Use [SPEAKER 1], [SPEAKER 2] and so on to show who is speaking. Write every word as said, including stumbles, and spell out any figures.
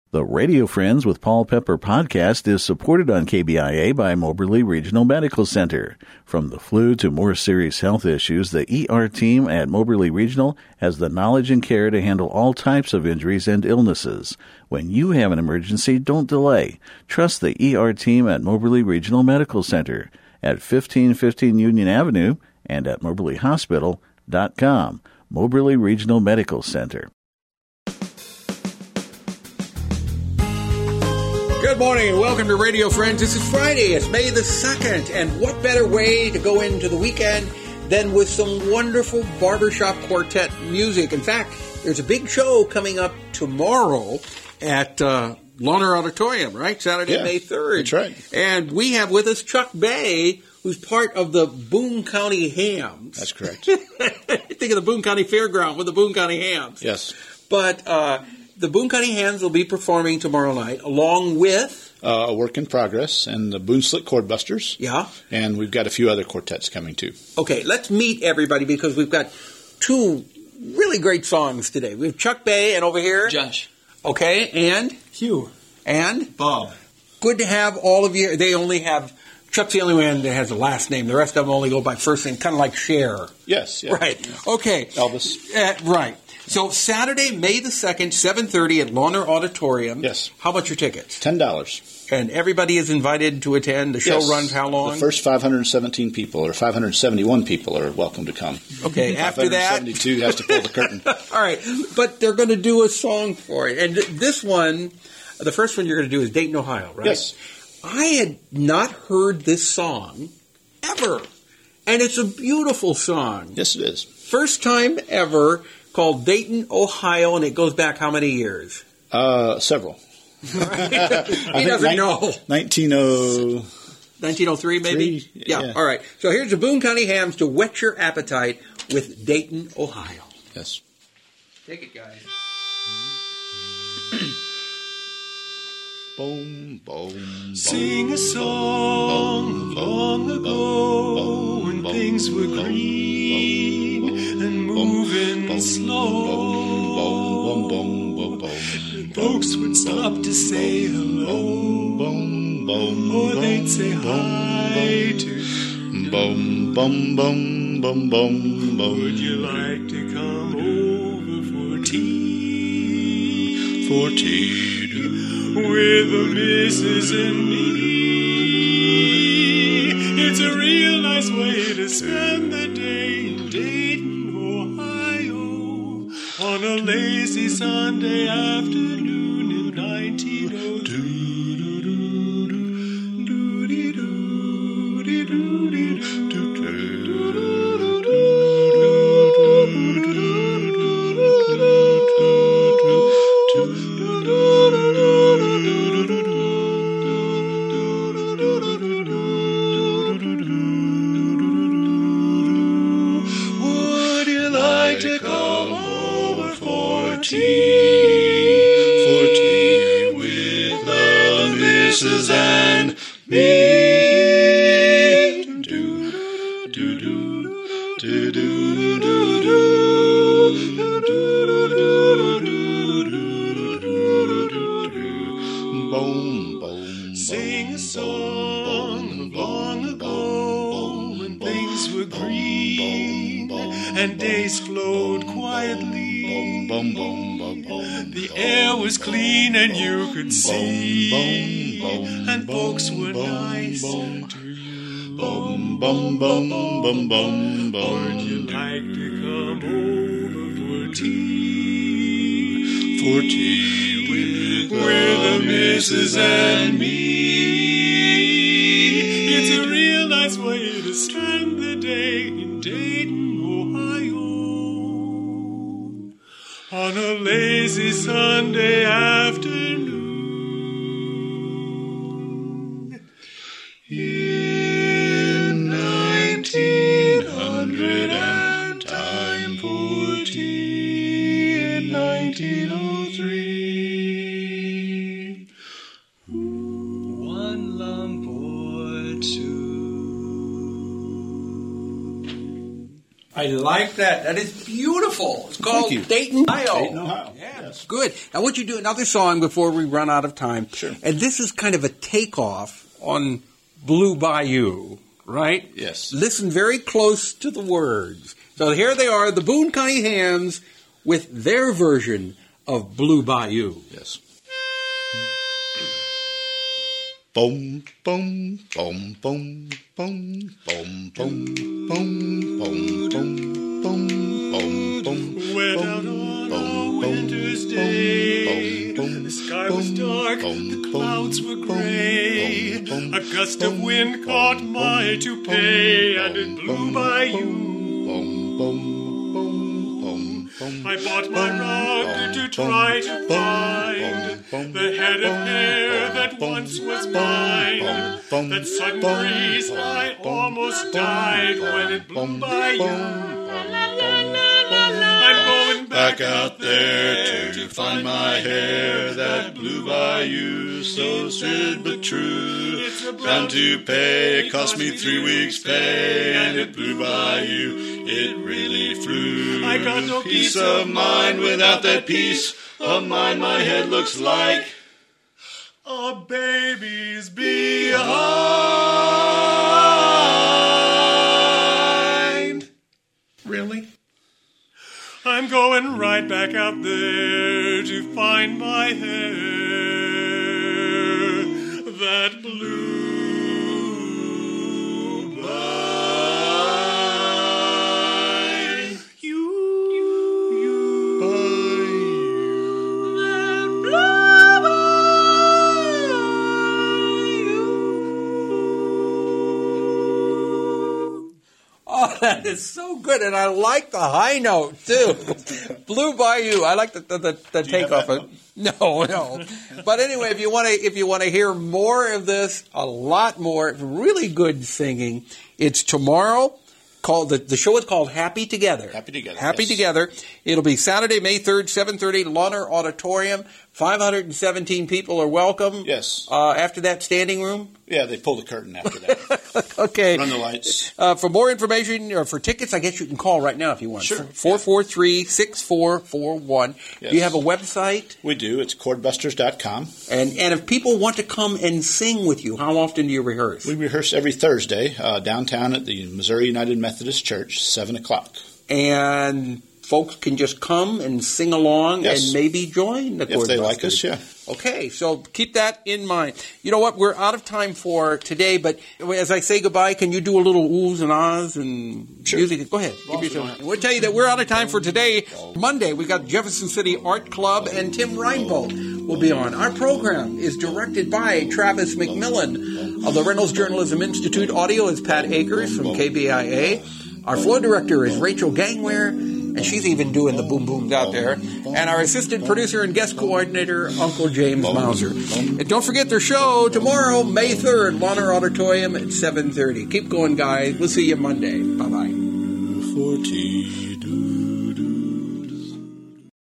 [SPEAKER 1] The Radio Friends with Paul Pepper podcast is supported on K B I A by Moberly Regional Medical Center. From the flu to more serious health issues, the E R team at Moberly Regional has the knowledge and care to handle all types of injuries and illnesses. When you have an emergency, don't delay. Trust the E R team at Moberly Regional Medical Center at fifteen fifteen Union Avenue and at moberly hospital dot com. Moberly Regional Medical Center.
[SPEAKER 2] Good morning and welcome to Radio Friends. This is Friday. It's May the second. And what better way to go into the weekend than with some wonderful barbershop quartet music. In fact, there's a big show coming up tomorrow at uh, Lohner Auditorium, right? Saturday,
[SPEAKER 3] yeah,
[SPEAKER 2] May third.
[SPEAKER 3] That's right.
[SPEAKER 2] And we have with us Chuck Bay, who's part of the Boone County Hams.
[SPEAKER 3] That's correct.
[SPEAKER 2] Think of the Boone County Fairground with the Boone County Hams.
[SPEAKER 3] Yes.
[SPEAKER 2] But uh, the Boone County Hams will be performing tomorrow night along with...
[SPEAKER 3] Uh, a work in progress and the Boone Slick Chordbusters.
[SPEAKER 2] Yeah.
[SPEAKER 3] And we've got a few other quartets coming too.
[SPEAKER 2] Okay, let's meet everybody because we've got two really great songs today. We have Chuck Bay and over here...
[SPEAKER 4] Josh.
[SPEAKER 2] Okay, and...
[SPEAKER 4] Hugh.
[SPEAKER 2] And...
[SPEAKER 4] Bob.
[SPEAKER 2] Good to have all of you. They only have... Chuck's the only one that has a last name. The rest of them only go by first name, kind of like Cher.
[SPEAKER 3] Yes. Yeah.
[SPEAKER 2] Right. Okay.
[SPEAKER 3] Elvis.
[SPEAKER 2] Uh, right. So Saturday, May the second, seven thirty at Lohner Auditorium.
[SPEAKER 3] Yes.
[SPEAKER 2] How much are tickets?
[SPEAKER 3] ten dollars.
[SPEAKER 2] And everybody is invited to attend. The show
[SPEAKER 3] yes.
[SPEAKER 2] runs how long?
[SPEAKER 3] The first five hundred seventeen people or five hundred seventy-one people are welcome to come.
[SPEAKER 2] Okay, after that...
[SPEAKER 3] five hundred seventy-two has to pull the curtain.
[SPEAKER 2] All right, but they're going to do a song for it. And this one, the first one you're going to do is Dayton, Ohio, right?
[SPEAKER 3] Yes.
[SPEAKER 2] I had not heard this song ever, and it's a beautiful song.
[SPEAKER 3] Yes, it is.
[SPEAKER 2] First time ever, called Dayton, Ohio, and it goes back how many years?
[SPEAKER 3] Uh, several.
[SPEAKER 2] he doesn't know.
[SPEAKER 3] nineteen oh
[SPEAKER 2] nineteen oh three, maybe?
[SPEAKER 3] Three,
[SPEAKER 2] yeah.
[SPEAKER 3] yeah.
[SPEAKER 2] All right. So here's the Boone County Hams to whet your appetite with Dayton, Ohio.
[SPEAKER 3] Yes.
[SPEAKER 2] Take it, guys.
[SPEAKER 3] Boom, boom,
[SPEAKER 5] Sing a song long ago when things were green and moving slow. Folks would stop to say hello, or they'd say hi to you.
[SPEAKER 3] Boom, boom, boom, boom, boom, boom.
[SPEAKER 5] Would you like to come over for tea?
[SPEAKER 3] For tea.
[SPEAKER 5] With the missus and me. It's a real nice way to spend the day in Dayton, Ohio, on a lazy Sunday afternoon in nineteen oh two. And me. Do do do do do do do. Sing a song long ago when things were green and days flowed quietly. The air was clean and you could see, and folks were nice to you. Would you like to come over for tea?
[SPEAKER 3] For tea
[SPEAKER 5] with, with the missus and me. It's a real nice way to spend the day in Dayton, Ohio, on a lazy Sunday afternoon in nineteen hundred and time for tea in nineteen oh three. One lump or two.
[SPEAKER 2] I like that. That is beautiful. It's called Dayton, Ohio.
[SPEAKER 3] Dayton, Ohio.
[SPEAKER 2] Yeah,
[SPEAKER 3] Yes.
[SPEAKER 2] Good. I want you to do another song before we run out of time.
[SPEAKER 3] Sure.
[SPEAKER 2] And this is kind of a takeoff on Blue Bayou, right?
[SPEAKER 3] Yes.
[SPEAKER 2] Listen very close to the words. So here they are, the Boone County Hands with their version of Blue Bayou.
[SPEAKER 3] Yes. Boom, boom, boom, boom, boom, boom, boom, boom, boom, boom, boom, boom, boom.
[SPEAKER 5] Went out on a winter's day. The sky was dark, the clouds were gray. A gust of wind caught my toupee, and it blew by you. I bought my rug to try to find the head of hair that once was mine. That sudden breeze, I almost died when it blew by you. I'm going
[SPEAKER 3] Back out there to find my hair that blew by you, so sweet but true. Bound to pay, it cost me three weeks' pay, and it blew by you. It really flew.
[SPEAKER 5] I got no
[SPEAKER 3] peace of mind without that peace of mind. My head looks like
[SPEAKER 5] a baby's behind.
[SPEAKER 3] really.
[SPEAKER 5] I'm going right back out there to find my hair that blew by you. That blew by you.
[SPEAKER 2] Oh, that is so good, and I like the high note, too. Blue Bayou. I like the, the, the, the takeoff. No, no. But anyway, if you want to if you want to hear more of this, a lot more, really good singing, it's tomorrow. Called the, the show is called Happy Together.
[SPEAKER 3] Happy Together,
[SPEAKER 2] Happy
[SPEAKER 3] yes.
[SPEAKER 2] Together. It'll be Saturday, May third, seven thirty, Launer Auditorium. five hundred seventeen people are welcome.
[SPEAKER 3] Yes.
[SPEAKER 2] Uh, after that, standing room.
[SPEAKER 3] Yeah, they pull the curtain after that.
[SPEAKER 2] Okay.
[SPEAKER 3] Run the lights.
[SPEAKER 2] Uh, for more information or for tickets, I guess you can call right now if you want.
[SPEAKER 3] Sure.
[SPEAKER 2] four four three, six four four one.
[SPEAKER 3] Yes.
[SPEAKER 2] Do you have a website?
[SPEAKER 3] We do. It's chord busters dot com.
[SPEAKER 2] And and if people want to come and sing with you, how often do you rehearse?
[SPEAKER 3] We rehearse every Thursday uh, downtown at the Missouri United Methodist Church, seven o'clock.
[SPEAKER 2] And folks can just come and sing along
[SPEAKER 3] Yes.
[SPEAKER 2] and maybe join the
[SPEAKER 3] If
[SPEAKER 2] Chord
[SPEAKER 3] they like
[SPEAKER 2] Busters.
[SPEAKER 3] us, yeah.
[SPEAKER 2] Okay, so keep that in mind. You know what? We're out of time for today, but as I say goodbye, can you do a little oohs and ahs and
[SPEAKER 3] Sure.
[SPEAKER 2] music? Go ahead. Give yourself- We'll tell you that we're out of time for today. Monday, we got Jefferson City Art Club, and Tim Reinbold will be on. Our program is directed by Travis McMillan of the Reynolds Journalism Institute. Audio is Pat Akers from K B I A. Our floor director is Rachel Gangware, and she's even doing the boom booms out there. And our assistant producer and guest coordinator, Uncle James Mauser. And don't forget their show tomorrow, May third, Launer Auditorium at seven thirty. Keep going, guys. We'll see you Monday. Bye-bye.
[SPEAKER 3] For tea